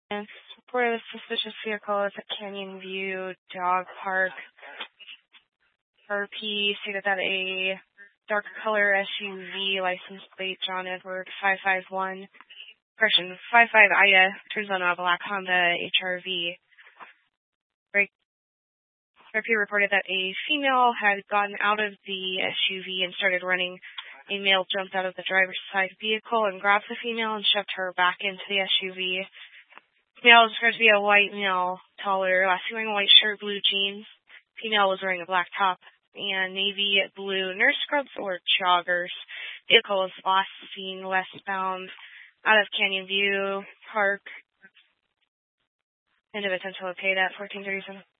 Reported a suspicious vehicle at Canyon View Dog Park. RP stated that a dark color SUV license plate John Edward 555 Ida turns on a black Honda HRV. RP reported that a female had gotten out of the SUV and started running. A male jumped out of the driver's side vehicle and grabbed the female and shoved her back into the SUV. The male was described to be a white male, taller, last wearing a white shirt, blue jeans. Female was wearing a black top and navy blue nurse scrubs or joggers. Vehicle was last seen westbound out of Canyon View Park. End of attention paid at 14:37.